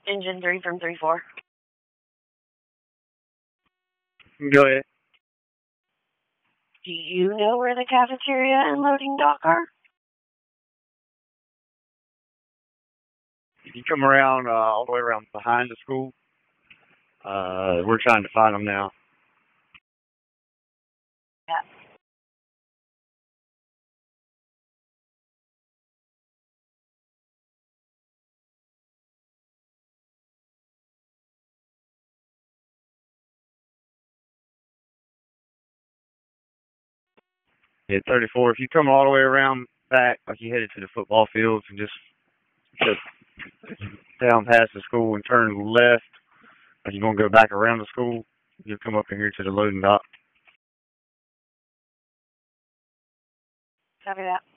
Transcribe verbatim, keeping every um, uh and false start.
Engine three from three four. Go ahead. Do you know where the cafeteria and loading dock are? If you come around uh, all the way around behind the school, uh, we're trying to find them now. Yeah. Yeah, thirty-four. If you come all the way around back, like you headed to the football fields, and just just down past the school and turn left, like you're gonna go back around the school, you'll come up in here to the loading dock. Copy that.